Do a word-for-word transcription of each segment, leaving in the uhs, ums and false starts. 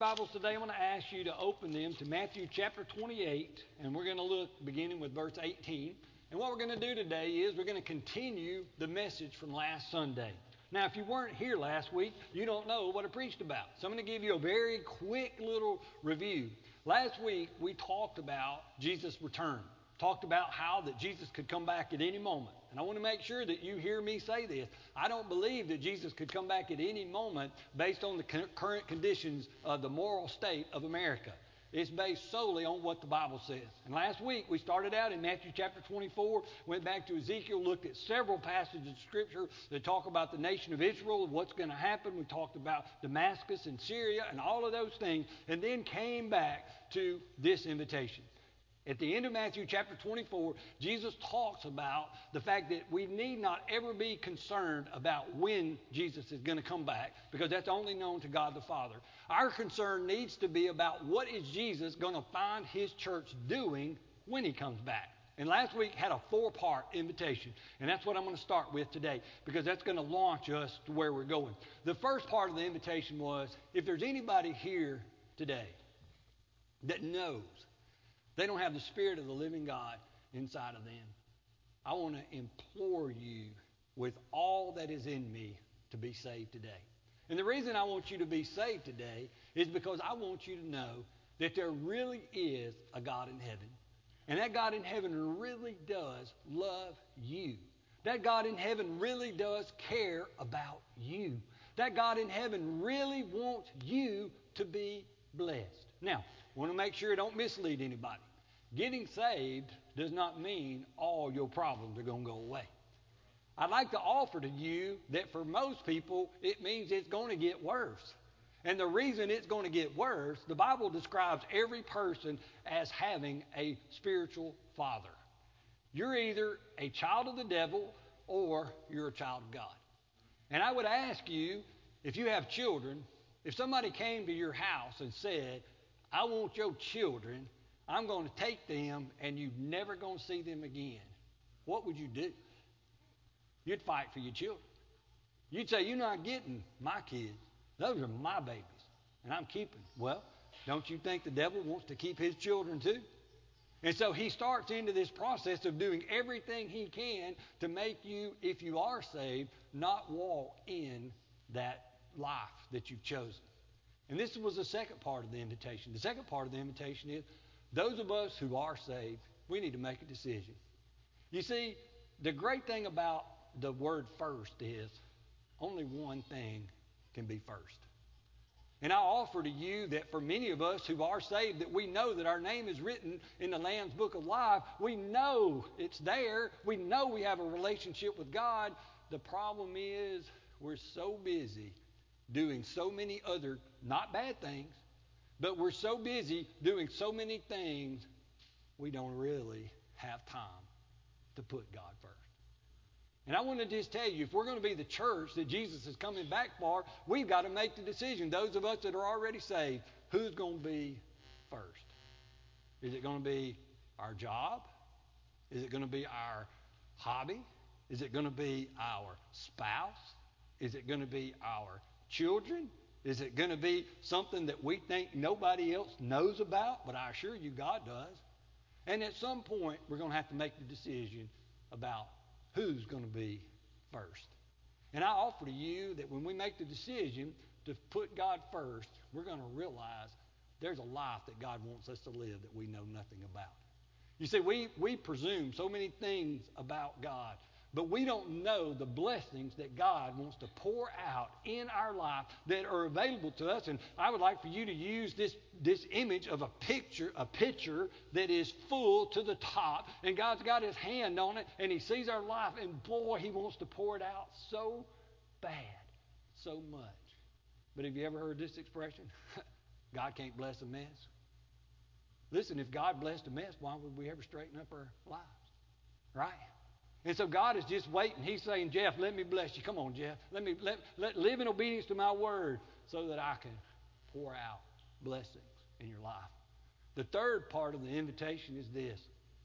Bibles today, I'm going to ask you to open them to Matthew chapter twenty-eight, and we're going to look beginning with verse eighteen. And what we're going to do today is we're going to continue the message from last Sunday. Now, if you weren't here last week, you don't know what I preached about. So I'm going to give you a very quick little review. Last week, we talked about Jesus' return. Talked about how that Jesus could come back at any moment. And I want to make sure that you hear me say this. I don't believe that Jesus could come back at any moment based on the current conditions of the moral state of America. It's based solely on what the Bible says. And last week we started out in Matthew chapter twenty-four, went back to Ezekiel, looked at several passages of Scripture that talk about the nation of Israel, what's going to happen. We talked about Damascus and Syria and all of those things, and then came back to this invitation. At the end of Matthew chapter twenty-four, Jesus talks about the fact that we need not ever be concerned about when Jesus is going to come back, because that's only known to God the Father. Our concern needs to be about what is Jesus going to find his church doing when he comes back. And last week had a four-part invitation, and that's what I'm going to start with today, because that's going to launch us to where we're going. The first part of the invitation was, if there's anybody here today that knows they don't have the Spirit of the living God inside of them, I want to implore you with all that is in me to be saved today. And the reason I want you to be saved today is because I want you to know that there really is a God in heaven. And that God in heaven really does love you. That God in heaven really does care about you. That God in heaven really wants you to be blessed. Now, I want to make sure I don't mislead anybody. Getting saved does not mean all your problems are going to go away. I'd like to offer to you that for most people, it means it's going to get worse. And the reason it's going to get worse, the Bible describes every person as having a spiritual father. You're either a child of the devil or you're a child of God. And I would ask you, if you have children, if somebody came to your house and said, I want your children, I'm going to take them and you're never going to see them again, what would you do? You'd fight for your children. You'd say, you're not getting my kids. Those are my babies, and I'm keeping them. Well, don't you think the devil wants to keep his children too? And so he starts into this process of doing everything he can to make you, if you are saved, not walk in that life that you've chosen. And this was the second part of the invitation. The second part of the invitation is, those of us who are saved, we need to make a decision. You see, the great thing about the word first is only one thing can be first. And I offer to you that for many of us who are saved, that we know that our name is written in the Lamb's Book of Life. We know it's there. We know we have a relationship with God. The problem is we're so busy doing so many other, not bad things, but we're so busy doing so many things, we don't really have time to put God first. And I want to just tell you, if we're going to be the church that Jesus is coming back for, we've got to make the decision. Those of us that are already saved, who's going to be first? Is it going to be our job? Is it going to be our hobby? Is it going to be our spouse? Is it going to be our children? Is it going to be something that we think nobody else knows about, but I assure you God does? And at some point, we're going to have to make the decision about who's going to be first. And I offer to you that when we make the decision to put God first, we're going to realize there's a life that God wants us to live that we know nothing about. You see, we, we presume so many things about God, but we don't know the blessings that God wants to pour out in our life that are available to us. And I would like for you to use this, this image of a picture, a pitcher that is full to the top. And God's got his hand on it, and he sees our life, and boy, he wants to pour it out so bad, so much. But have you ever heard this expression? God can't bless a mess. Listen, if God blessed a mess, why would we ever straighten up our lives? Right? And so God is just waiting. He's saying, Jeff, let me bless you. Come on, Jeff. Let me let, let live in obedience to my word so that I can pour out blessings in your life. The third part of the invitation is this.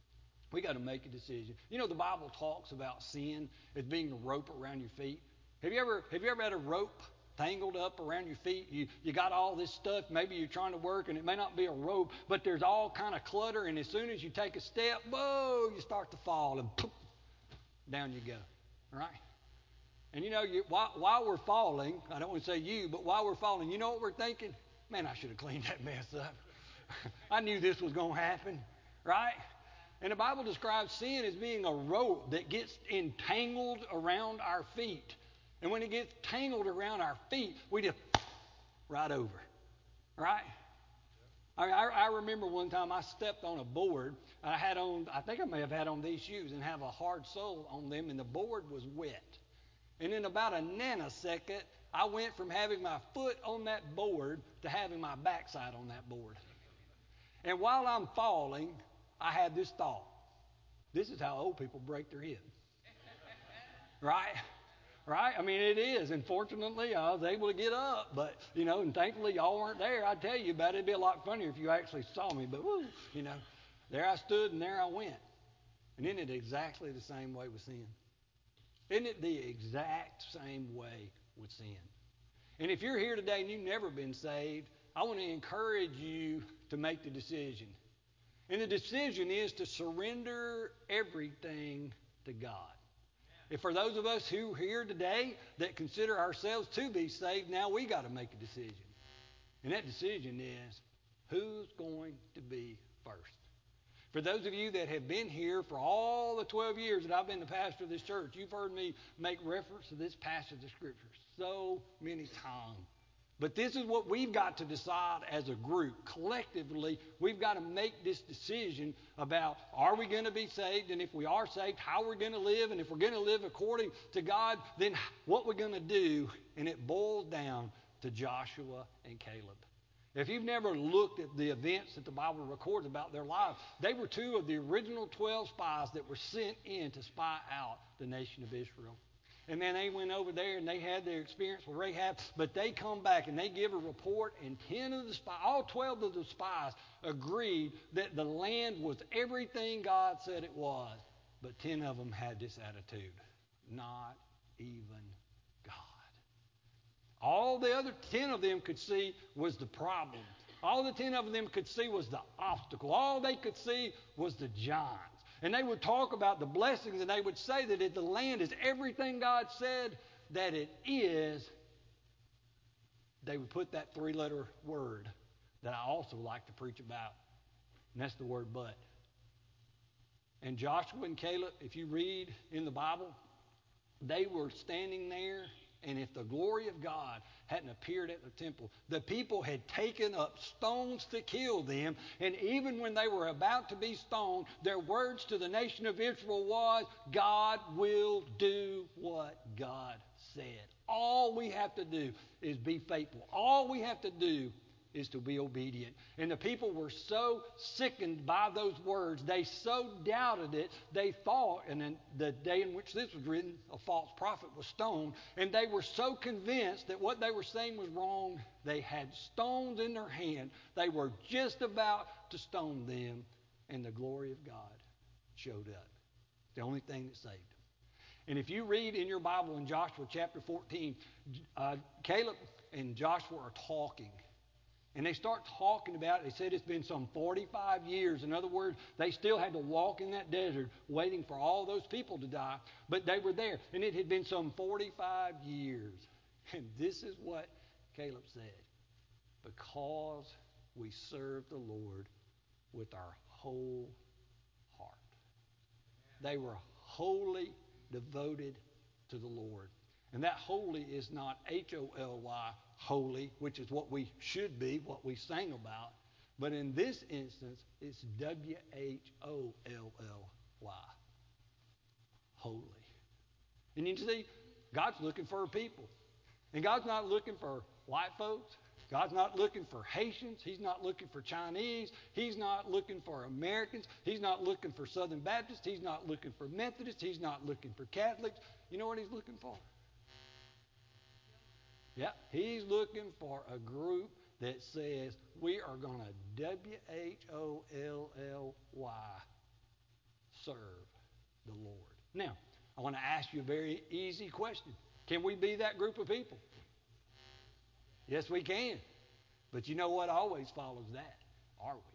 We got to make a decision. You know, the Bible talks about sin as being a rope around your feet. Have you ever have you ever had a rope tangled up around your feet. You, you got all this stuff. Maybe you're trying to work, and it may not be a rope, but there's all kind of clutter. And as soon as you take a step, whoa, you start to fall, and poof, down you go, right? And you know, you, while, while we're falling, I don't want to say you, but while we're falling, you know what we're thinking? Man, I should have cleaned that mess up. I knew this was going to happen, right? And the Bible describes sin as being a rope that gets entangled around our feet. And when it gets tangled around our feet, we just right over, right? I, I, I remember one time I stepped on a board. I had on, I think I may have had on these shoes and have a hard sole on them, and the board was wet. And in about a nanosecond, I went from having my foot on that board to having my backside on that board. And while I'm falling, I had this thought. This is how old people break their head. Right? Right? I mean, it is. And fortunately, I was able to get up. But, you know, and thankfully, y'all weren't there. I'd tell you about it. It'd be a lot funnier if you actually saw me. But, woo, you know, there I stood and there I went. And isn't it exactly the same way with sin? Isn't it the exact same way with sin? And if you're here today and you've never been saved, I want to encourage you to make the decision. And the decision is to surrender everything to God. And for those of us who are here today that consider ourselves to be saved, now we got to make a decision. And that decision is, who's going to be first? For those of you that have been here for all the twelve years that I've been the pastor of this church, you've heard me make reference to this passage of Scripture so many times. But this is what we've got to decide as a group. Collectively, we've got to make this decision about, are we going to be saved? And if we are saved, how we're going to live? And if we're going to live according to God, then what we're going to do. And it boils down to Joshua and Caleb. If you've never looked at the events that the Bible records about their lives, they were two of the original twelve spies that were sent in to spy out the nation of Israel. And then they went over there and they had their experience with Rahab, but they come back and they give a report, and ten of the spies, all twelve of the spies agreed that the land was everything God said it was, but ten of them had this attitude: not even God. All the other ten of them could see was the problem. All the ten of them could see was the obstacle. All they could see was the giants. And they would talk about the blessings, and they would say that if the land is everything God said that it is, they would put that three-letter word that I also like to preach about, and that's the word but. And Joshua and Caleb, if you read in the Bible, they were standing there, and if the glory of God hadn't appeared at the temple, the people had taken up stones to kill them. And even when they were about to be stoned, their words to the nation of Israel was, God will do what God said. All we have to do is be faithful. All we have to do is to be obedient. And the people were so sickened by those words, they so doubted it, they thought, and in the day in which this was written, a false prophet was stoned, and they were so convinced that what they were saying was wrong, they had stones in their hand. They were just about to stone them, and the glory of God showed up. The only thing that saved them. And if you read in your Bible in Joshua chapter fourteen, uh, Caleb and Joshua are talking. And they start talking about it. They said it's been some forty-five years. In other words, they still had to walk in that desert waiting for all those people to die. But they were there. And it had been some forty-five years. And this is what Caleb said. Because we serve the Lord with our whole heart. They were wholly devoted to the Lord. And that holy is not H O L Y, holy, which is what we should be, what we sang about. But in this instance, it's W H O L L Y, holy. And you see, God's looking for a people. And God's not looking for white folks. God's not looking for Haitians. He's not looking for Chinese. He's not looking for Americans. He's not looking for Southern Baptists. He's not looking for Methodists. He's not looking for Catholics. You know what he's looking for? Yeah, he's looking for a group that says we are going to W H O L L Y, serve the Lord. Now, I want to ask you a very easy question. Can we be that group of people? Yes, we can. But you know what always follows that? Are we?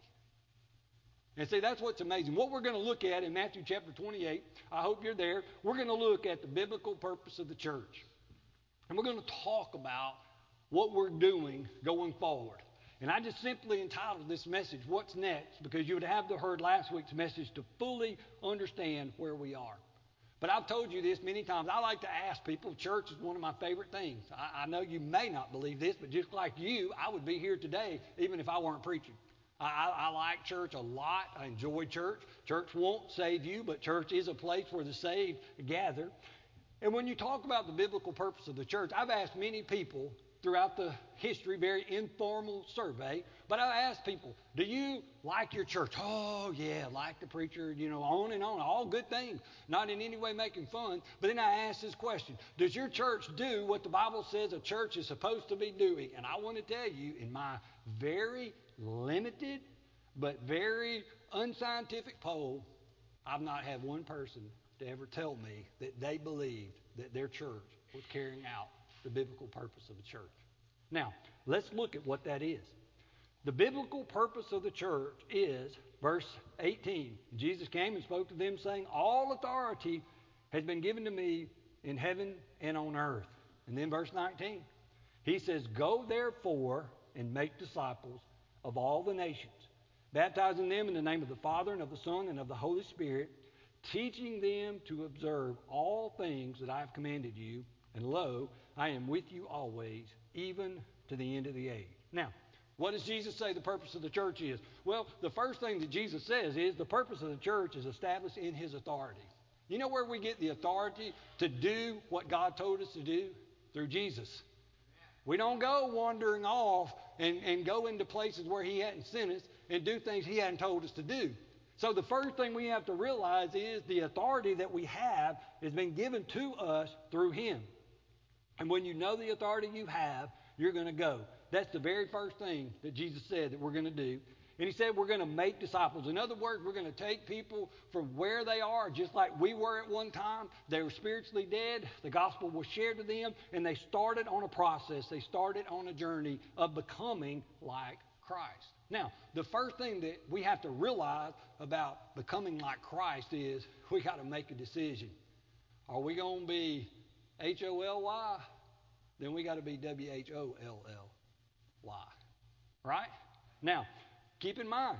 And see, that's what's amazing. What we're going to look at in Matthew chapter twenty-eight, I hope you're there, we're going to look at the biblical purpose of the church. And we're going to talk about what we're doing going forward. And I just simply entitled this message, What's Next? Because you would have heard last week's message to fully understand where we are. But I've told you this many times. I like to ask people, church is one of my favorite things. I, I know you may not believe this, but just like you, I would be here today even if I weren't preaching. I, I like church a lot. I enjoy church. Church won't save you, but church is a place where the saved gather. And when you talk about the biblical purpose of the church, I've asked many people throughout the history, very informal survey, but I've asked people, do you like your church? Oh, yeah, like the preacher, you know, on and on, all good things, not in any way making fun. But then I asked this question, does your church do what the Bible says a church is supposed to be doing? And I want to tell you, in my very limited but very unscientific poll, I've not had one person to ever tell me that they believed that their church was carrying out the biblical purpose of the church. Now, let's look at what that is. The biblical purpose of the church is, verse eighteen, Jesus came and spoke to them, saying, all authority has been given to me in heaven and on earth. And then verse nineteen, he says, go therefore and make disciples of all the nations, baptizing them in the name of the Father and of the Son and of the Holy Spirit, teaching them to observe all things that I have commanded you. And lo, I am with you always, even to the end of the age. Now, what does Jesus say the purpose of the church is? Well, the first thing that Jesus says is the purpose of the church is established in his authority. You know where we get the authority to do what God told us to do? Through Jesus. We don't go wandering off and, and go into places where he hadn't sent us and do things he hadn't told us to do. So the first thing we have to realize is the authority that we have has been given to us through him. And when you know the authority you have, you're going to go. That's the very first thing that Jesus said that we're going to do. And he said we're going to make disciples. In other words, we're going to take people from where they are, just like we were at one time. They were spiritually dead. The gospel was shared to them, and they started on a process. They started on a journey of becoming like Christ. Now, the first thing that we have to realize about becoming like Christ is we got to make a decision. Are we going to be H O L Y? Then we got to be W H O L L Y. Right? Now, keep in mind,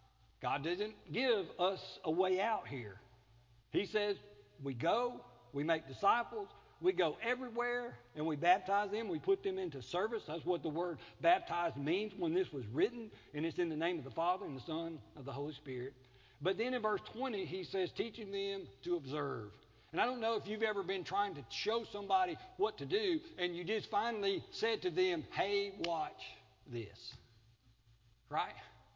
God doesn't give us a way out here. He says we go, we make disciples, we go everywhere, and we baptize them. We put them into service. That's what the word baptize means when this was written, and it's in the name of the Father and the Son and of the Holy Spirit. But then in verse twenty, he says, teaching them to observe. And I don't know if you've ever been trying to show somebody what to do, and you just finally said to them, hey, watch this. Right?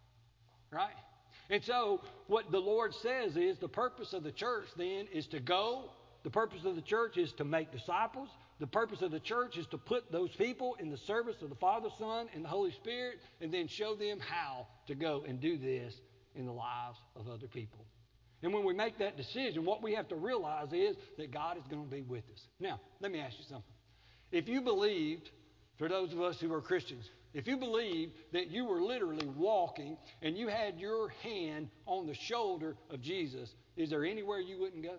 Right? And so what the Lord says is the purpose of the church then is to go. The purpose of the church is to make disciples. The purpose of the church is to put those people in the service of the Father, Son, and the Holy Spirit, and then show them how to go and do this in the lives of other people. And when we make that decision, what we have to realize is that God is going to be with us. Now, let me ask you something. If you believed, for those of us who are Christians, if you believed that you were literally walking and you had your hand on the shoulder of Jesus, is there anywhere you wouldn't go?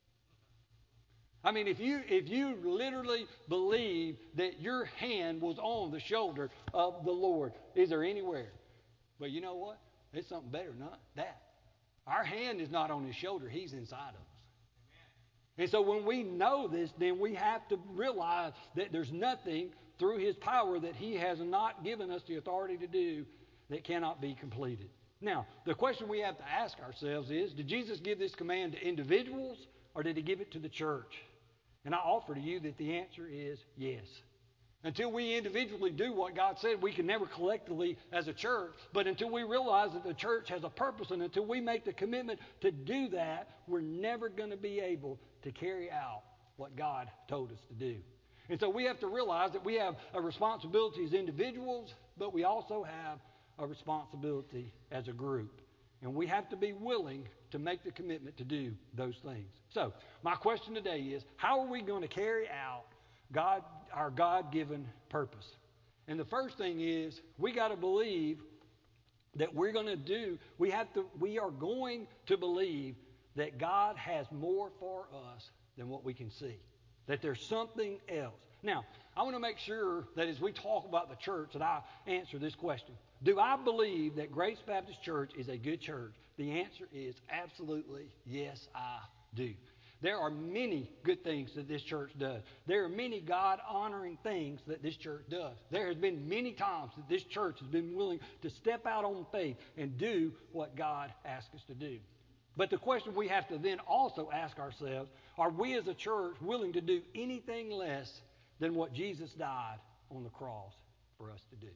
I mean, if you if you literally believe that your hand was on the shoulder of the Lord, is there anywhere? But you know what? It's something better than that. Our hand is not on his shoulder. He's inside of us. And so when we know this, then we have to realize that there's nothing through his power that he has not given us the authority to do that cannot be completed. Now, the question we have to ask ourselves is, did Jesus give this command to individuals or did he give it to the church? And I offer to you that the answer is yes. Until we individually do what God said, we can never collectively as a church. But until we realize that the church has a purpose and until we make the commitment to do that, we're never going to be able to carry out what God told us to do. And so we have to realize that we have a responsibility as individuals, but we also have a responsibility as a group. And we have to be willing to make the commitment to do those things. So my question today is, how are we going to carry out God, our God-given purpose? And the first thing is we got to believe that we're going to do, we have to, we are going to believe that God has more for us than what we can see. That there's something else. Now, I want to make sure that as we talk about the church that I answer this question. Do I believe that Grace Baptist Church is a good church? The answer is absolutely yes, I do. There are many good things that this church does. There are many God-honoring things that this church does. There has been many times that this church has been willing to step out on faith and do what God asks us to do. But the question we have to then also ask ourselves, are we as a church willing to do anything less than what Jesus died on the cross for us to do?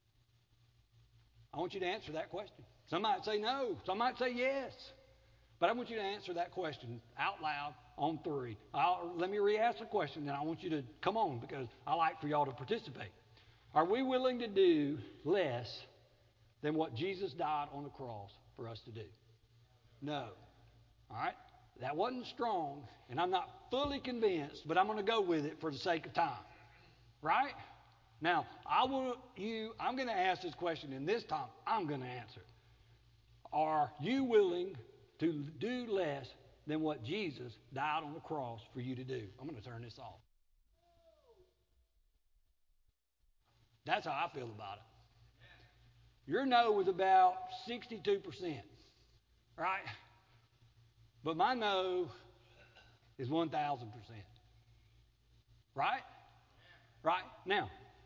I want you to answer that question. Some might say no. Some might say yes. But I want you to answer that question out loud on three. I'll, let me re-ask the question, then I want you to come on because I like for y'all to participate. Are we willing to do less than what Jesus died on the cross for us to do? No. All right? That wasn't strong, and I'm not fully convinced, but I'm going to go with it for the sake of time. Right? Now, I want you, I'm going to ask this question, and this time I'm going to answer it. Are you willing to do less than what Jesus died on the cross for you to do? I'm going to turn this off. That's how I feel about it. Your no was about sixty-two percent, right? But my no is one thousand percent. Right? Right? Now,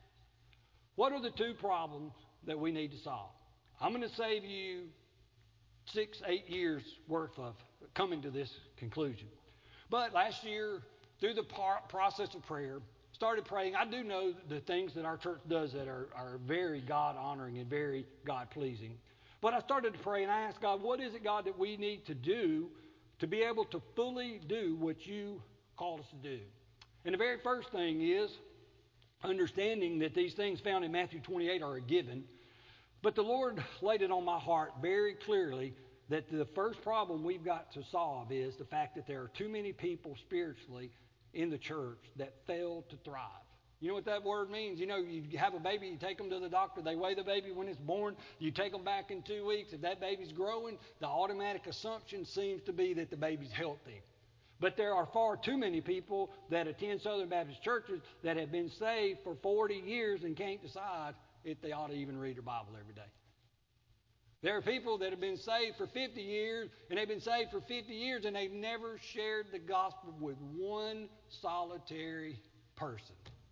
what are the two problems that we need to solve? I'm going to save you six, eight years worth of coming to this conclusion. But last year, through the par- process of prayer, started praying. I do know the things that our church does that are, are very God-honoring and very God-pleasing. But I started to pray and I asked God, what is it, God, that we need to do to be able to fully do what you called us to do? And the very first thing is understanding that these things found in Matthew twenty-eight are a given. But the Lord laid it on my heart very clearly that the first problem we've got to solve is the fact that there are too many people spiritually in the church that fail to thrive. You know what that word means? You know, you have a baby, you take them to the doctor, they weigh the baby when it's born, you take them back in two weeks. If that baby's growing, the automatic assumption seems to be that the baby's healthy. But there are far too many people that attend Southern Baptist churches that have been saved for forty years and can't decide if they ought to even read their Bible every day. There are people that have been saved for fifty years, and they've been saved for fifty years, and they've never shared the gospel with one solitary person.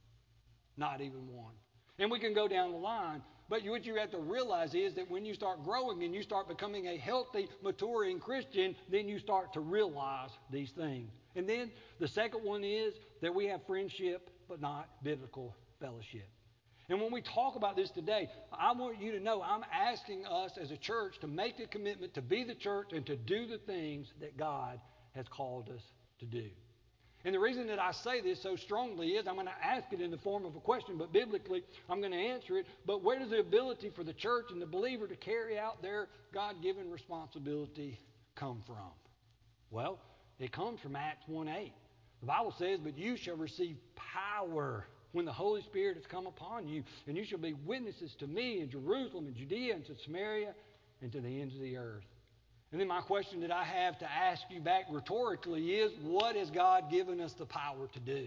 Not even one. And we can go down the line, but what you have to realize is that when you start growing and you start becoming a healthy, maturing Christian, then you start to realize these things. And then the second one is that we have friendship, but not biblical fellowship. And when we talk about this today, I want you to know I'm asking us as a church to make a commitment to be the church and to do the things that God has called us to do. And the reason that I say this so strongly is I'm going to ask it in the form of a question, but biblically I'm going to answer it. But where does the ability for the church and the believer to carry out their God-given responsibility come from? Well, it comes from Acts one eight. The Bible says, but you shall receive power when the Holy Spirit has come upon you, and you shall be witnesses to me in Jerusalem and Judea and to Samaria and to the ends of the earth. And then my question that I have to ask you back rhetorically is, what has God given us the power to do?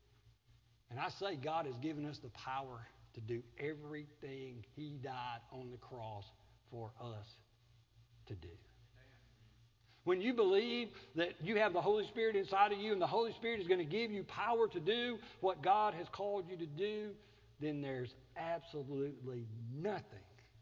And I say God has given us the power to do everything He died on the cross for us to do. When you believe that you have the Holy Spirit inside of you and the Holy Spirit is going to give you power to do what God has called you to do, then there's absolutely nothing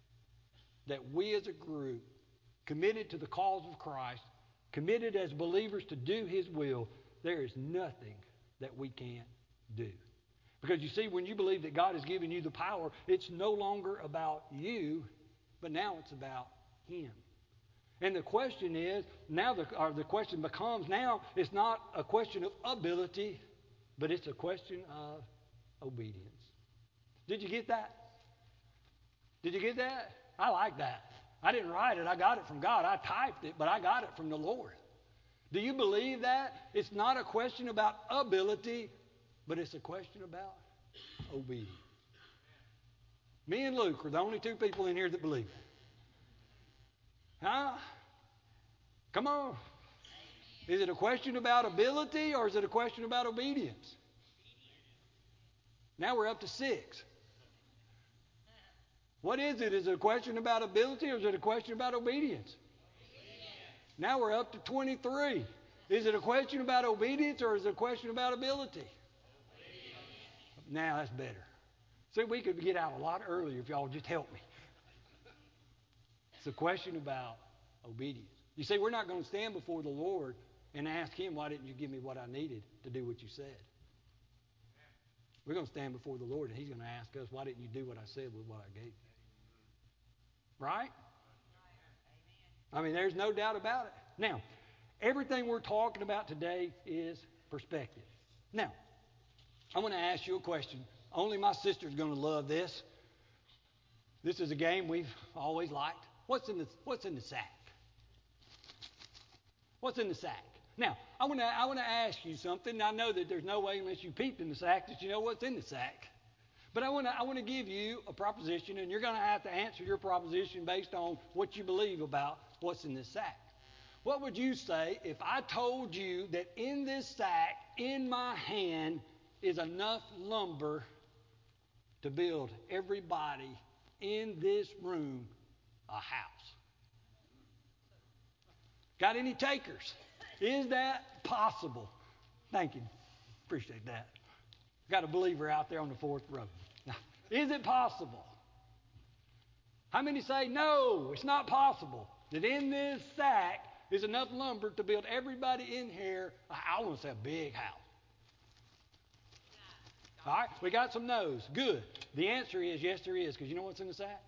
that we as a group, committed to the cause of Christ, committed as believers to do His will, there is nothing that we can't do. Because you see, when you believe that God has given you the power, it's no longer about you, but now it's about Him. And the question is, now the, or the question becomes now, it's not a question of ability, but it's a question of obedience. Did you get that? Did you get that? I like that. I didn't write it. I got it from God. I typed it, but I got it from the Lord. Do you believe that? It's not a question about ability, but it's a question about obedience. Me and Luke are the only two people in here that believe it. Huh? Come on. Is it a question about ability or is it a question about obedience? Now we're up to six. What is it? Is it a question about ability or is it a question about obedience? Now we're up to twenty-three. Is it a question about obedience or is it a question about ability? Now that's better. See, we could get out a lot earlier if y'all just help me. It's a question about obedience. You see, we're not going to stand before the Lord and ask Him, why didn't you give me what I needed to do what you said? We're going to stand before the Lord and He's going to ask us, why didn't you do what I said with what I gave you? Right? I mean, there's no doubt about it. Now, everything we're talking about today is perspective. Now, I'm going to ask you a question. Only my sister's going to love this. This is a game we've always liked. What's in the What's in the sack? What's in the sack? Now, I want to I want to ask you something. I know that there's no way unless you peeped in the sack that you know what's in the sack. But I want to I want to give you a proposition, and you're going to have to answer your proposition based on what you believe about what's in this sack. What would you say if I told you that in this sack, in my hand, is enough lumber to build everybody in this room a house? Got any takers? Is that possible? Thank you. Appreciate that. Got a believer out there on the fourth row. Now, is it possible? How many say no, it's not possible that in this sack is enough lumber to build everybody in here, I want to say a big house? All right, we got some no's. Good. The answer is yes, there is, because you know what's in the sack?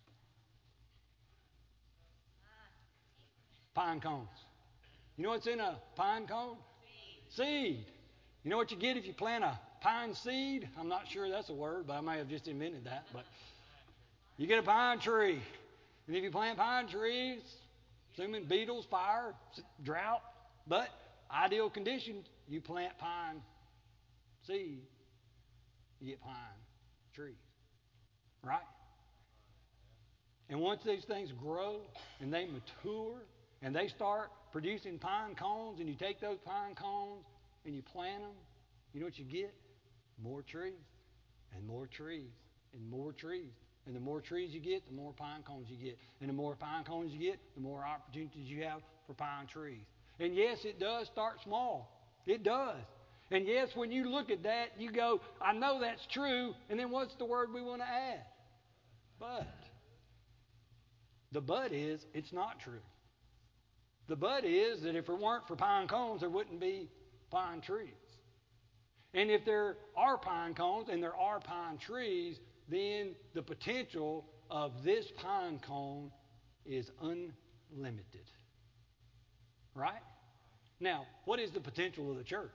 Pine cones. You know what's in a pine cone? Seed. Seed. You know what you get if you plant a pine seed? I'm not sure that's a word, but I may have just invented that. But you get a pine tree. And if you plant pine trees, assuming beetles, fire, drought, but ideal conditions, you plant pine seed, you get pine trees. Right? And once these things grow and they mature and they start producing pine cones, and you take those pine cones and you plant them, you know what you get? More trees and more trees and more trees. And the more trees you get, the more pine cones you get. And the more pine cones you get, the more opportunities you have for pine trees. And yes, it does start small. It does. And yes, when you look at that, you go, I know that's true. And then what's the word we want to add? But. The but is, it's not true. The but is that if it weren't for pine cones, there wouldn't be pine trees. And if there are pine cones and there are pine trees, then the potential of this pine cone is unlimited. Right? Now, what is the potential of the church?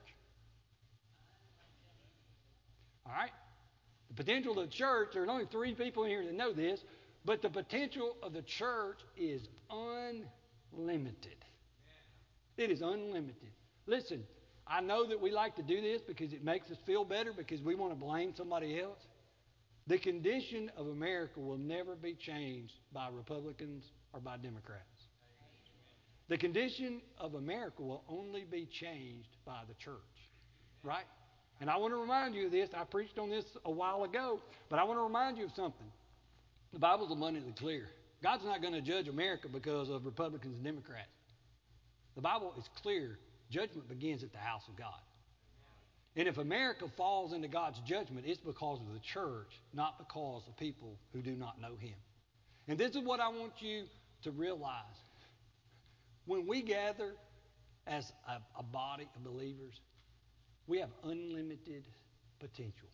All right? The potential of the church, there's only three people in here that know this, but the potential of the church is unlimited. It is unlimited. Listen, I know that we like to do this because it makes us feel better because we want to blame somebody else. The condition of America will never be changed by Republicans or by Democrats. The condition of America will only be changed by the church. Right? And I want to remind you of this. I preached on this a while ago, but I want to remind you of something. The Bible's abundantly clear. God's not going to judge America because of Republicans and Democrats. The Bible is clear. Judgment begins at the house of God. And if America falls into God's judgment, it's because of the church, not because of people who do not know Him. And this is what I want you to realize. When we gather as a, a body of believers, we have unlimited potential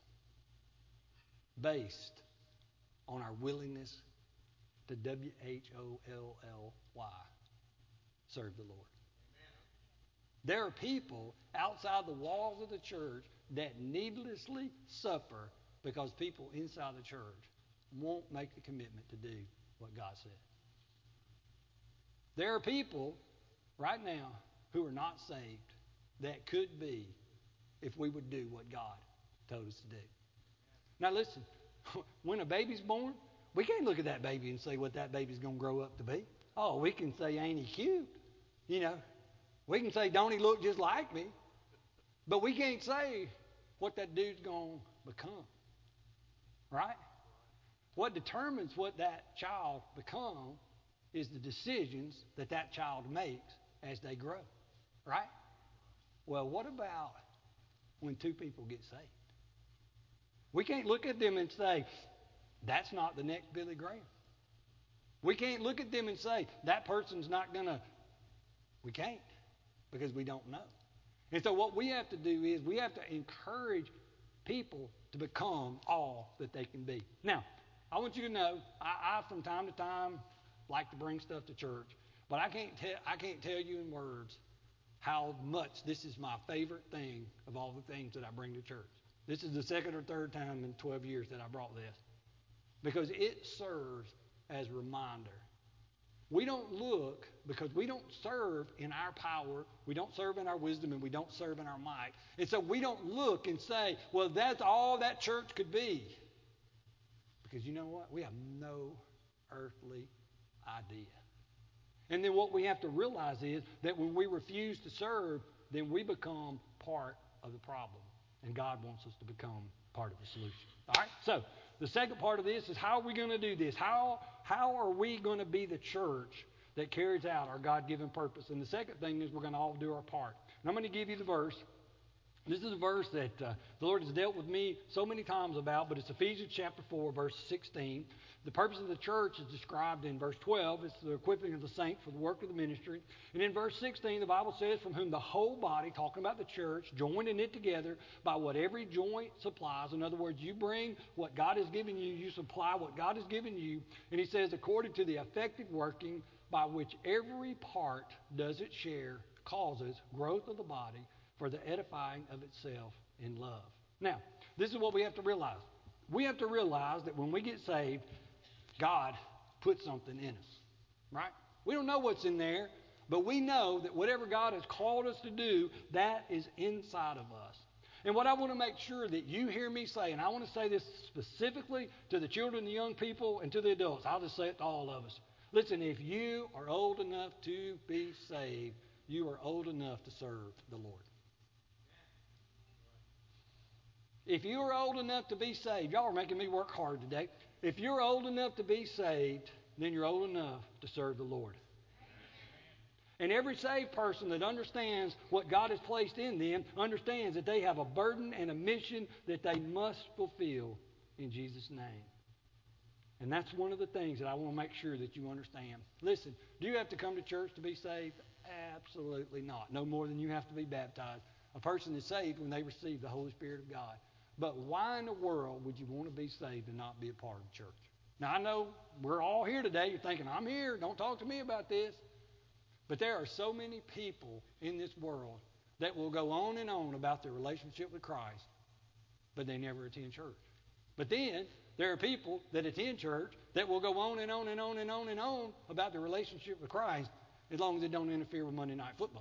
based on our willingness to W H O L L Y, serve the Lord. There are people outside the walls of the church that needlessly suffer because people inside the church won't make the commitment to do what God said. There are people right now who are not saved that could be if we would do what God told us to do. Now listen, When a baby's born, we can't look at that baby and say what that baby's going to grow up to be. Oh, we can say, ain't he cute? You know, we can say, don't he look just like me? But we can't say what that dude's going to become. Right? What determines what that child becomes is the decisions that that child makes as they grow. Right? Well, what about when two people get saved? We can't look at them and say, that's not the next Billy Graham. We can't look at them and say, that person's not going to. We can't, because we don't know. And so what we have to do is we have to encourage people to become all that they can be. Now, I want you to know, I, I from time to time like to bring stuff to church, but I can't tell I can't tell you in words how much this is my favorite thing of all the things that I bring to church. This is the second or third time in twelve years that I brought this, because it serves as a reminder. We don't look, because we don't serve in our power, we don't serve in our wisdom, and we don't serve in our might. And so we don't look and say, well, that's all that church could be. Because you know what? We have no earthly idea. And then what we have to realize is that when we refuse to serve, then we become part of the problem. And God wants us to become part of the solution. All right? So the second part of this is, how are we going to do this? How, how are we going to be the church that carries out our God-given purpose? And the second thing is, we're going to all do our part. And I'm going to give you the verse. This is a verse that uh, the Lord has dealt with me so many times about, but it's Ephesians chapter four, verse sixteen. The purpose of the church is described in verse twelve. It's the equipping of the saints for the work of the ministry. And in verse sixteen, the Bible says, from whom the whole body, talking about the church, joined and knit together by what every joint supplies. In other words, you bring what God has given you, you supply what God has given you. And he says, according to the effective working by which every part does its share, causes growth of the body for the edifying of itself in love. Now, this is what we have to realize. We have to realize that when we get saved, God put something in us, right? We don't know what's in there, but we know that whatever God has called us to do, that is inside of us. And what I want to make sure that you hear me say, and I want to say this specifically to the children, the young people, and to the adults. I'll just say it to all of us. Listen, if you are old enough to be saved, you are old enough to serve the Lord. If you are old enough to be saved, y'all are making me work hard today. If you're old enough to be saved, then you're old enough to serve the Lord. And every saved person that understands what God has placed in them understands that they have a burden and a mission that they must fulfill in Jesus' name. And that's one of the things that I want to make sure that you understand. Listen, do you have to come to church to be saved? Absolutely not. No more than you have to be baptized. A person is saved when they receive the Holy Spirit of God. But why in the world would you want to be saved and not be a part of the church? Now, I know we're all here today. You're thinking, I'm here. Don't talk to me about this. But there are so many people in this world that will go on and on about their relationship with Christ, but they never attend church. But then there are people that attend church that will go on and on and on and on and on about their relationship with Christ, as long as it don't interfere with Monday Night Football.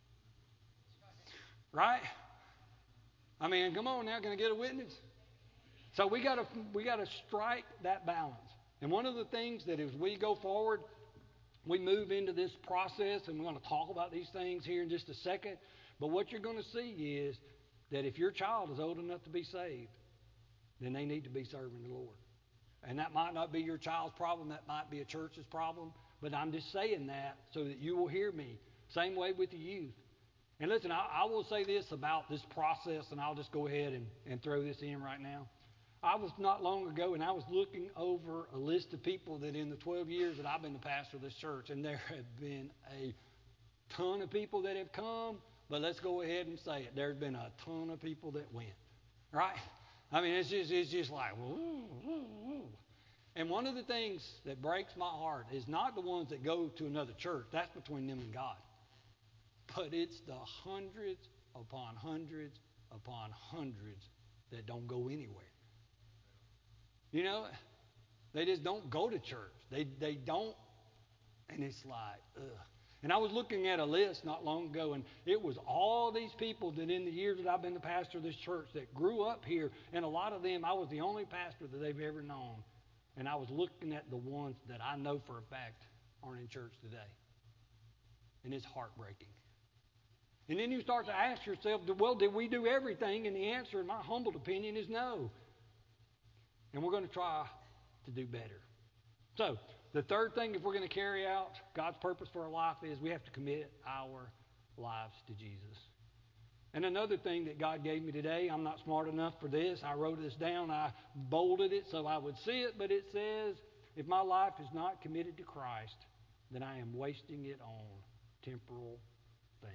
Right? I mean, come on now, can I get a witness? So we got to we got to strike that balance. And one of the things that as we go forward, we move into this process, and we're going to talk about these things here in just a second. But what you're going to see is that if your child is old enough to be saved, then they need to be serving the Lord. And that might not be your child's problem. That might be a church's problem. But I'm just saying that so that you will hear me. Same way with the youth. And listen, I, I will say this about this process, and I'll just go ahead and, and throw this in right now. I was not long ago, and I was looking over a list of people that in the twelve years that I've been the pastor of this church, and there have been a ton of people that have come, but let's go ahead and say it. There's been a ton of people that went, right? I mean, it's just, it's just like, woo, woo, woo. And one of the things that breaks my heart is not the ones that go to another church. That's between them and God. But it's the hundreds upon hundreds upon hundreds that don't go anywhere. You know, they just don't go to church. They they don't, and it's like, ugh. And I was looking at a list not long ago, and it was all these people that in the years that I've been the pastor of this church that grew up here, and a lot of them, I was the only pastor that they've ever known. And I was looking at the ones that I know for a fact aren't in church today. And it's heartbreaking. And then you start to ask yourself, well, did we do everything? And the answer, in my humble opinion, is no. And we're going to try to do better. So, the third thing, if we're going to carry out God's purpose for our life, is we have to commit our lives to Jesus. And another thing that God gave me today, I'm not smart enough for this. I wrote this down. I bolded it so I would see it. But it says, if my life is not committed to Christ, then I am wasting it on temporal things.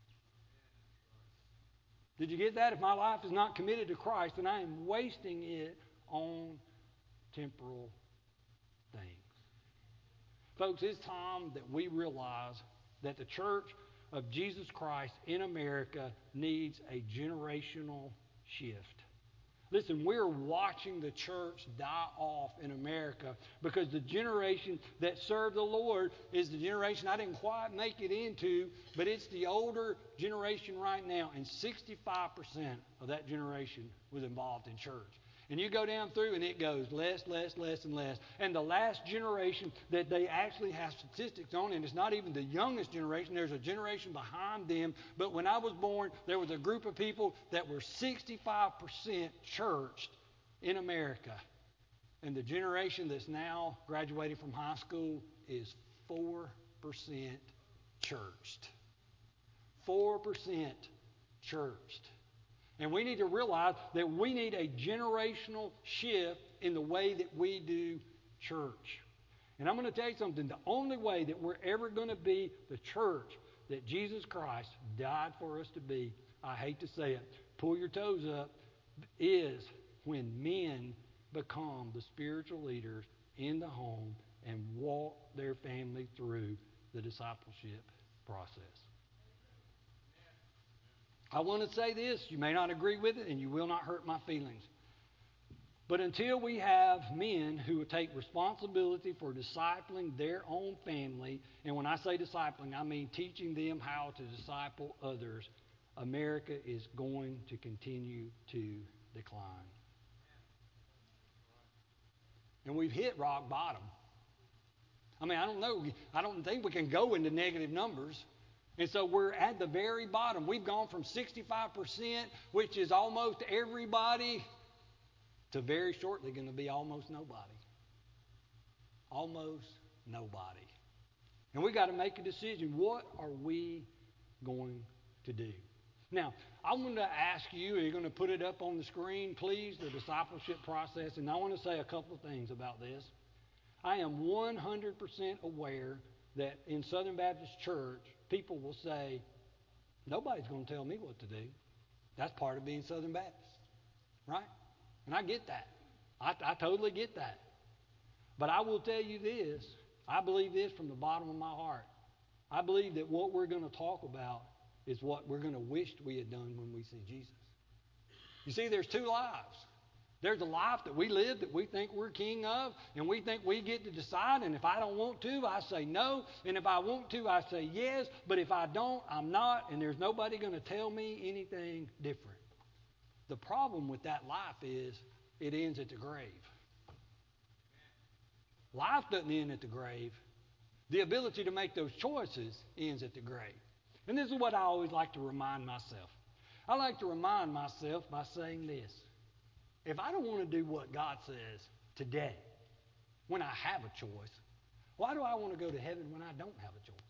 Did you get that? If my life is not committed to Christ, then I am wasting it on temporal things. Folks, it's time that we realize that the church of Jesus Christ in America needs a generational shift. Listen, we're watching the church die off in America because the generation that served the Lord is the generation I didn't quite make it into, but it's the older generation right now, and sixty-five percent of that generation was involved in church. And you go down through and it goes less, less, less, and less. And the last generation that they actually have statistics on, and it's not even the youngest generation, there's a generation behind them. But when I was born, there was a group of people that were sixty-five percent churched in America. And the generation that's now graduating from high school is four percent churched. four percent churched. And we need to realize that we need a generational shift in the way that we do church. And I'm going to tell you something. The only way that we're ever going to be the church that Jesus Christ died for us to be, I hate to say it, pull your toes up, is when men become the spiritual leaders in the home and walk their family through the discipleship process. I want to say this. You may not agree with it, and you will not hurt my feelings. But until we have men who will take responsibility for discipling their own family, and when I say discipling, I mean teaching them how to disciple others, America is going to continue to decline. And we've hit rock bottom. I mean, I don't know. I don't think we can go into negative numbers. And so we're at the very bottom. We've gone from sixty-five percent, which is almost everybody, to very shortly going to be almost nobody. Almost nobody. And we've got to make a decision. What are we going to do? Now, I want to ask you, and you're going to put it up on the screen, please, the discipleship process. And I want to say a couple of things about this. I am one hundred percent aware that in Southern Baptist Church, people will say, nobody's going to tell me what to do. That's part of being Southern Baptist, right? And I get that. I, I totally get that. But I will tell you this. I believe this from the bottom of my heart. I believe that what we're going to talk about is what we're going to wish we had done when we see Jesus. You see, there's two lives. There's a life that we live that we think we're king of, and we think we get to decide, and if I don't want to, I say no, and if I want to, I say yes, but if I don't, I'm not, and there's nobody going to tell me anything different. The problem with that life is it ends at the grave. Life doesn't end at the grave. The ability to make those choices ends at the grave. And this is what I always like to remind myself. I like to remind myself by saying this. If I don't want to do what God says today, when I have a choice, why do I want to go to heaven when I don't have a choice?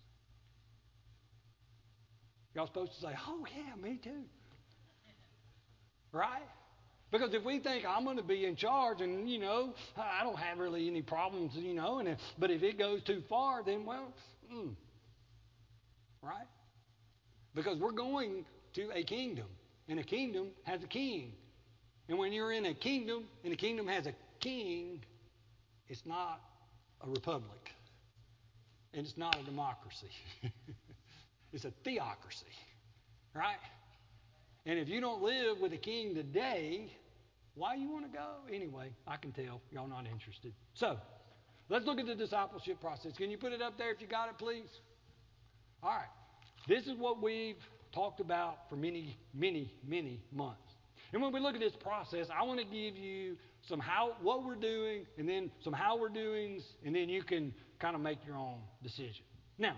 Y'all supposed to say, oh yeah, me too. Right? Because if we think I'm going to be in charge and, you know, I don't have really any problems, you know, and if, but if it goes too far, then, well, mm, right? Because we're going to a kingdom, and a kingdom has a king. And when you're in a kingdom, and the kingdom has a king, it's not a republic. And it's not a democracy. It's a theocracy. Right? And if you don't live with a king today, why you want to go? Anyway, I can tell y'all not interested. So, let's look at the discipleship process. Can you put it up there if you got it, please? All right. This is what we've talked about for many, many, many months. And when we look at this process, I want to give you some how, what we're doing, and then some how we're doings, and then you can kind of make your own decision. Now,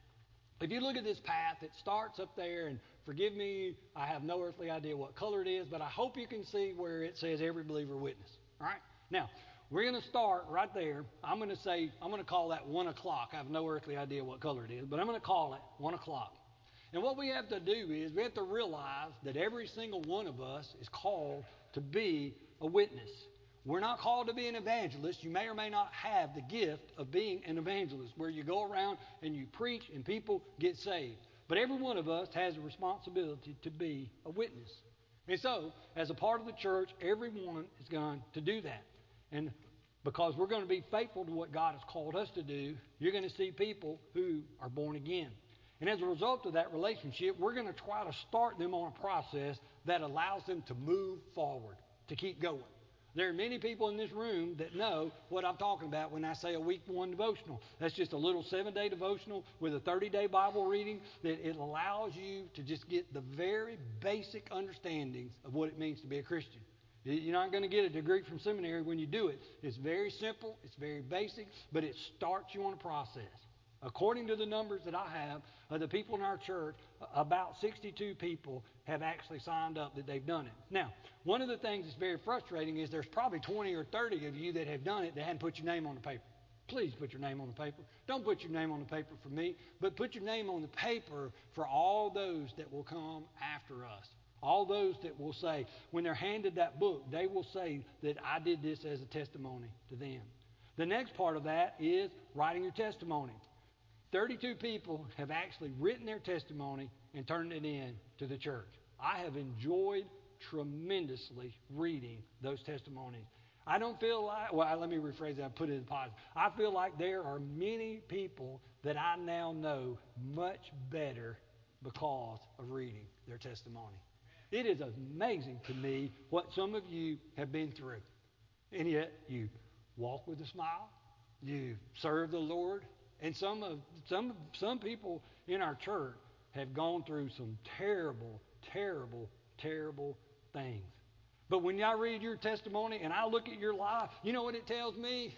if you look at this path, it starts up there, and forgive me, I have no earthly idea what color it is, but I hope you can see where it says every believer witness. All right? Now, we're going to start right there. I'm going to say, I'm going to call that one o'clock. I have no earthly idea what color it is, but I'm going to call it one o'clock. And what we have to do is we have to realize that every single one of us is called to be a witness. We're not called to be an evangelist. You may or may not have the gift of being an evangelist, where you go around and you preach and people get saved. But every one of us has a responsibility to be a witness. And so, as a part of the church, everyone is going to do that. And because we're going to be faithful to what God has called us to do, you're going to see people who are born again. And as a result of that relationship, we're going to try to start them on a process that allows them to move forward, to keep going. There are many people in this room that know what I'm talking about when I say a week one devotional. That's just a little seven-day devotional with a thirty-day Bible reading that it allows you to just get the very basic understandings of what it means to be a Christian. You're not going to get a degree from seminary when you do it. It's very simple, it's very basic, but it starts you on a process. According to the numbers that I have of the people in our church, about sixty-two people have actually signed up that they've done it. Now, one of the things that's very frustrating is there's probably twenty or thirty of you that have done it that haven't put your name on the paper. Please put your name on the paper. Don't put your name on the paper for me, but put your name on the paper for all those that will come after us. All those that will say, when they're handed that book, they will say that I did this as a testimony to them. The next part of that is writing your testimony. thirty-two people have actually written their testimony and turned it in to the church. I have enjoyed tremendously reading those testimonies. I don't feel like, well, let me rephrase that, put it in positive. I feel like there are many people that I now know much better because of reading their testimony. It is amazing to me what some of you have been through. And yet you walk with a smile, you serve the Lord, and some of some some people in our church have gone through some terrible, terrible, terrible things. But when I read your testimony and I look at your life, you know what it tells me?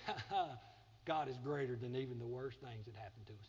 God is greater than even the worst things that happen to us.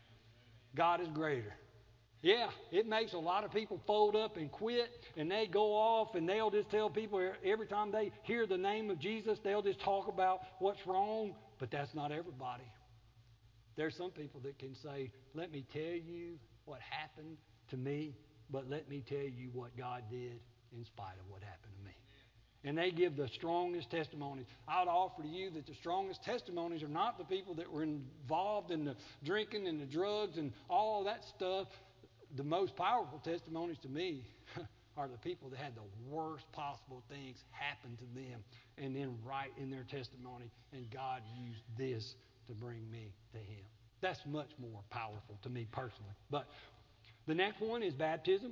God is greater. Yeah, it makes a lot of people fold up and quit, and they go off and they'll just tell people every time they hear the name of Jesus, they'll just talk about what's wrong, but that's not everybody. There's some people that can say, let me tell you what happened to me, but let me tell you what God did in spite of what happened to me. And they give the strongest testimonies. I would offer to you that the strongest testimonies are not the people that were involved in the drinking and the drugs and all that stuff. The most powerful testimonies to me are the people that had the worst possible things happen to them and then write in their testimony, and God used this to bring me to Him. That's much more powerful to me personally. But the next one is baptism.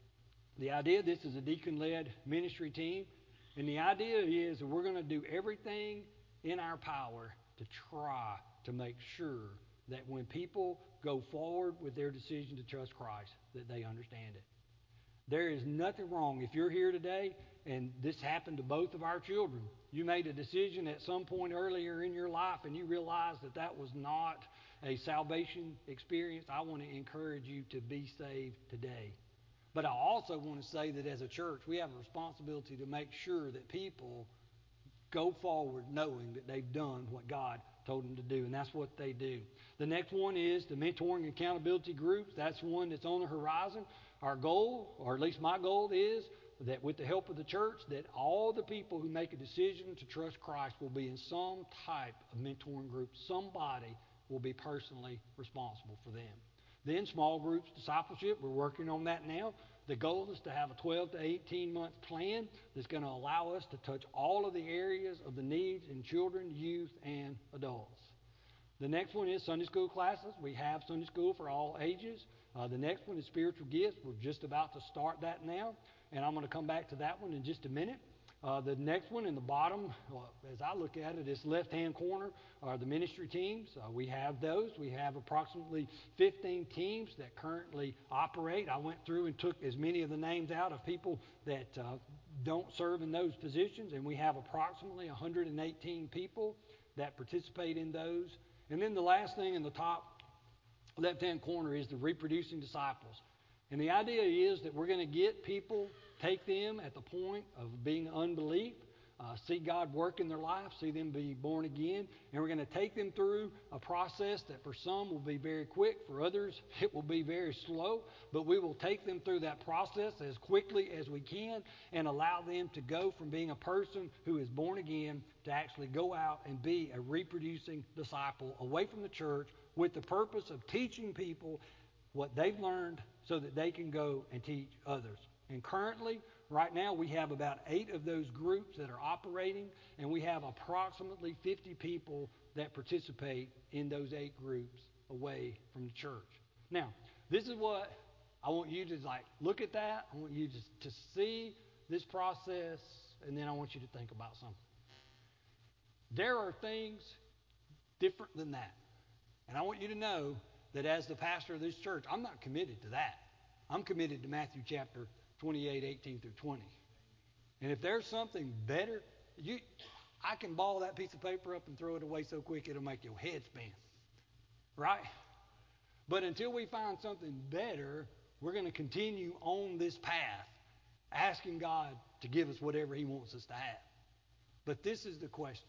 The idea, this is a deacon-led ministry team, and the idea is that we're going to do everything in our power to try to make sure that when people go forward with their decision to trust Christ, that they understand it. There is nothing wrong. If you're here today and this happened to both of our children, you made a decision at some point earlier in your life and you realized that that was not a salvation experience, I want to encourage you to be saved today. But I also want to say that as a church, we have a responsibility to make sure that people go forward knowing that they've done what God told them to do, and that's what they do. The next one is the mentoring accountability groups. That's one that's on the horizon. Our goal, or at least my goal, is that with the help of the church, that all the people who make a decision to trust Christ will be in some type of mentoring group. Somebody will be personally responsible for them. Then small groups discipleship, we're working on that now. The goal is to have a twelve to eighteen month plan that's going to allow us to touch all of the areas of the needs in children, youth, and adults. The next one is Sunday school classes. We have Sunday school for all ages. Uh, the next one is spiritual gifts. We're just about to start that now, and I'm going to come back to that one in just a minute. Uh, the next one in the bottom, well, as I look at it, this left-hand corner are the ministry teams. Uh, we have those. We have approximately fifteen teams that currently operate. I went through and took as many of the names out of people that uh, don't serve in those positions, and we have approximately one hundred eighteen people that participate in those. And then the last thing in the top left-hand corner is the reproducing disciples. And the idea is that we're going to get people, take them at the point of being unbelief, uh, see God work in their life, see them be born again, and we're going to take them through a process that for some will be very quick, for others it will be very slow, but we will take them through that process as quickly as we can and allow them to go from being a person who is born again to actually go out and be a reproducing disciple away from the church with the purpose of teaching people what they've learned so that they can go and teach others. And currently, right now, we have about eight of those groups that are operating, and we have approximately fifty people that participate in those eight groups away from the church. Now, this is what I want you to like look at that. I want you to, to see this process, and then I want you to think about something. There are things different than that. And I want you to know that as the pastor of this church, I'm not committed to that. I'm committed to Matthew chapter twenty-eight, eighteen through twenty. And if there's something better, you, I can ball that piece of paper up and throw it away so quick it'll make your head spin. Right? But until we find something better, we're going to continue on this path, asking God to give us whatever He wants us to have. But this is the question.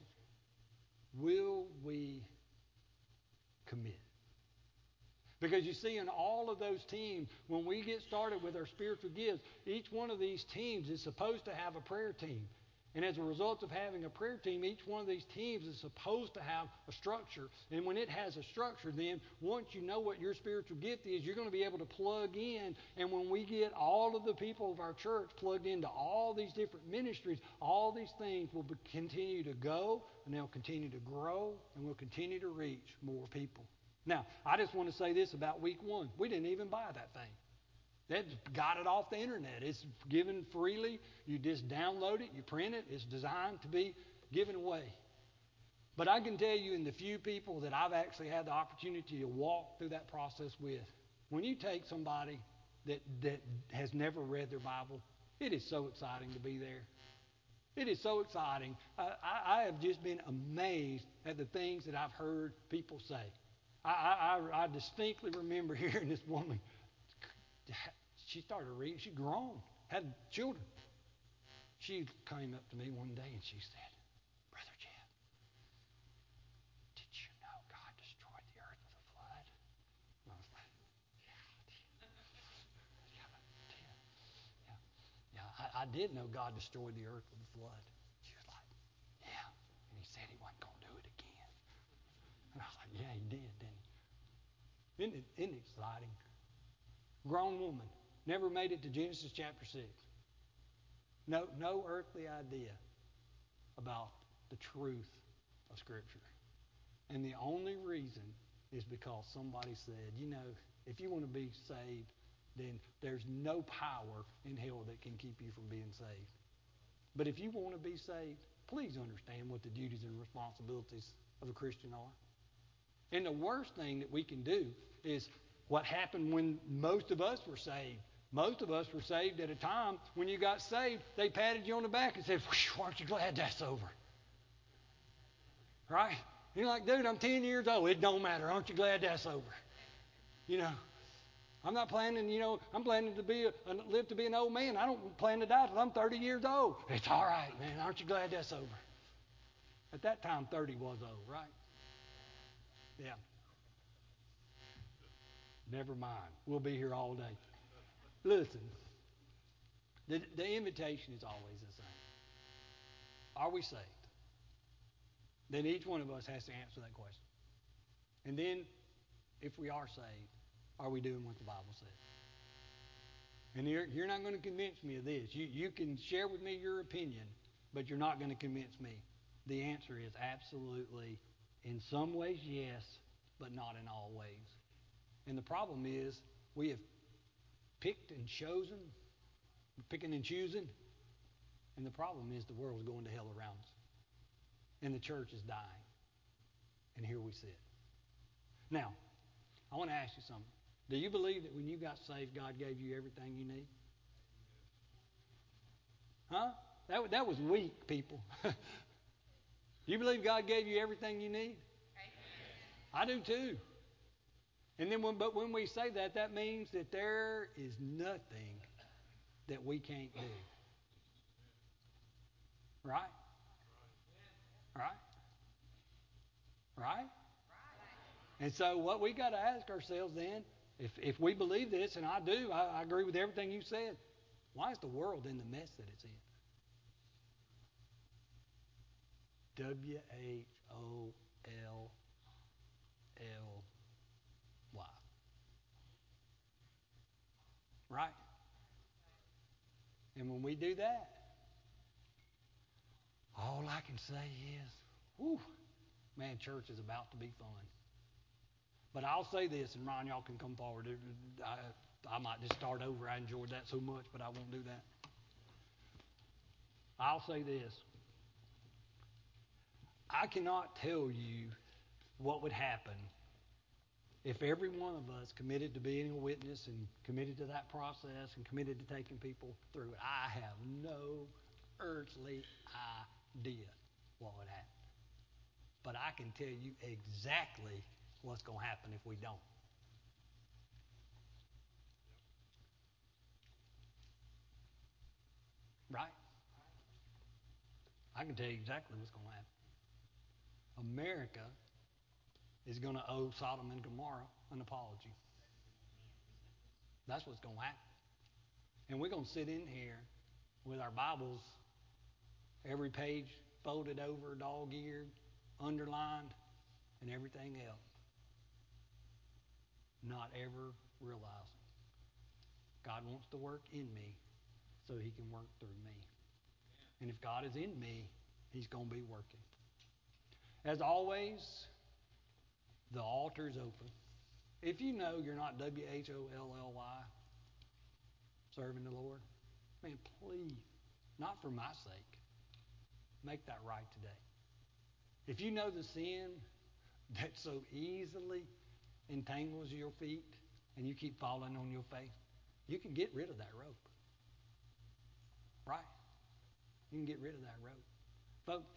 Will we commit? Because you see, in all of those teams, when we get started with our spiritual gifts, each one of these teams is supposed to have a prayer team. And as a result of having a prayer team, each one of these teams is supposed to have a structure. And when it has a structure, then once you know what your spiritual gift is, you're going to be able to plug in. And when we get all of the people of our church plugged into all these different ministries, all these things will be, continue to go, and they'll continue to grow, and we'll continue to reach more people. Now, I just want to say this about week one. We didn't even buy that thing. They got it off the internet. It's given freely. You just download it, you print it. It's designed to be given away. But I can tell you, in the few people that I've actually had the opportunity to walk through that process with, when you take somebody that, that has never read their Bible, it is so exciting to be there. It is so exciting. I, I, I have just been amazed at the things that I've heard people say. I, I, I distinctly remember hearing this woman. She started reading. She'd grown, had children. She came up to me one day and she said, "Brother Jeff, did you know God destroyed the earth with a flood?" And I was like, "Yeah, yeah, yeah, yeah. I, I did know God destroyed the earth with a flood." She was like, "Yeah," and He said He wasn't going to do it again. And I was like, "Yeah, He did, didn't He?" Isn't it, isn't it exciting? Grown woman, never made it to Genesis chapter six. No, no earthly idea about the truth of Scripture. And the only reason is because somebody said, you know, if you want to be saved, then there's no power in hell that can keep you from being saved. But if you want to be saved, please understand what the duties and responsibilities of a Christian are. And the worst thing that we can do is what happened when most of us were saved. Most of us were saved at a time when you got saved, they patted you on the back and said, "Aren't you glad that's over?" Right? You're like, "Dude, I'm ten years old. It don't matter. Aren't you glad that's over?" You know, I'm not planning, you know, I'm planning to be a, live to be an old man. I don't plan to die till I'm thirty years old. It's all right, man. Aren't you glad that's over? At that time, thirty was old, right? Yeah. Never mind. We'll be here all day. Listen, the, the invitation is always the same. Are we saved? Then each one of us has to answer that question. And then, if we are saved, are we doing what the Bible says? And you're, you're not going to convince me of this. You, you can share with me your opinion, but you're not going to convince me. The answer is absolutely, in some ways, yes, but not in all ways. And the problem is, we have picked and chosen, picking and choosing, And the problem is the world's going to hell around us. And the church is dying. And here we sit. Now, I want to ask you something. Do you believe that when you got saved, God gave you everything you need? Huh? That, that was weak, people. Do you believe God gave you everything you need? I do too. And then, when, but when we say that, that means that there is nothing that we can't do. Right? Right? Right? And so what we got to ask ourselves then, if, if we believe this, and I do, I, I agree with everything you said, why is the world in the mess that it's in? W H O L L Y. Right? And when we do that, all I can say is, whew, man, church is about to be fun. But I'll say this, and Ron, y'all can come forward. I, I might just start over. I enjoyed that so much, but I won't do that. I'll say this. I cannot tell you what would happen if every one of us committed to being a witness and committed to that process and committed to taking people through it. I have no earthly idea what would happen. But I can tell you exactly what's going to happen if we don't. Right? I can tell you exactly what's going to happen. America is going to owe Sodom and Gomorrah an apology. That's what's going to happen. And we're going to sit in here with our Bibles, every page folded over, dog-eared, underlined, and everything else, not ever realizing God wants to work in me so he can work through me. And if God is in me, he's going to be working. As always, the altar is open. If you know you're not W H O L L Y, serving the Lord, man, please, not for my sake, make that right today. If you know the sin that so easily entangles your feet and you keep falling on your face, you can get rid of that rope. Right? You can get rid of that rope. Folks,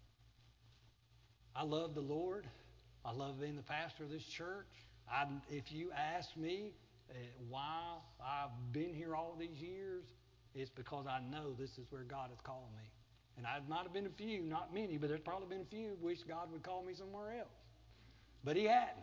I love the Lord. I love being the pastor of this church. I, if you ask me uh, why I've been here all these years, it's because I know this is where God has called me. And I might have been a few, not many, but there's probably been a few who wish God would call me somewhere else. But he hadn't.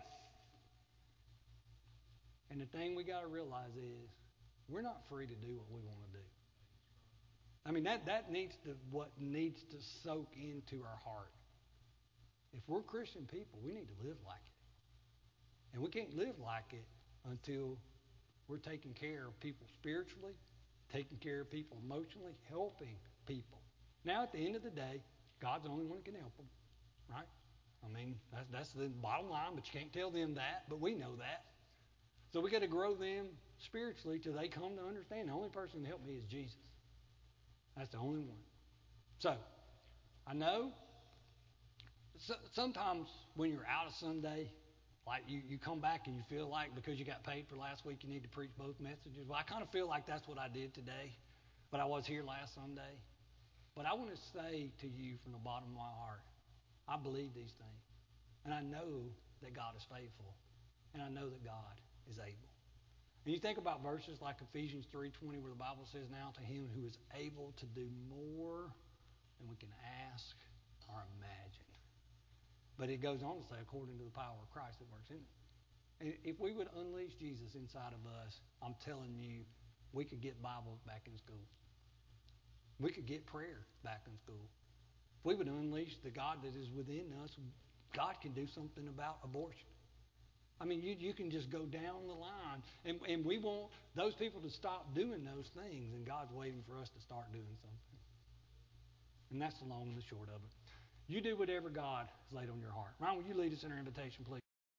And the thing we got to realize is we're not free to do what we want to do. I mean, that, that needs to, what needs to soak into our heart. If we're Christian people, we need to live like it. And we can't live like it until we're taking care of people spiritually, taking care of people emotionally, helping people. Now, at the end of the day, God's the only one who can help them, right? I mean, that's, that's the bottom line, but you can't tell them that, but we know that. So we got to grow them spiritually till they come to understand the only person who can help me is Jesus. That's the only one. So, I know so, sometimes when you're out of Sunday, like you, you come back and you feel like because you got paid for last week, you need to preach both messages. Well, I kind of feel like that's what I did today, but I was here last Sunday. But I want to say to you from the bottom of my heart, I believe these things. And I know that God is faithful. And I know that God is able. And you think about verses like Ephesians three twenty where the Bible says, now to him who is able to do more than we can ask or imagine. But it goes on to say, according to the power of Christ that works in it. And if we would unleash Jesus inside of us, I'm telling you, we could get Bibles back in school. We could get prayer back in school. If we would unleash the God that is within us, God can do something about abortion. I mean, you, you can just go down the line, and, and we want those people to stop doing those things, and God's waiting for us to start doing something. And that's the long and the short of it. You do whatever God has laid on your heart. Ryan, will you lead us in our invitation, please?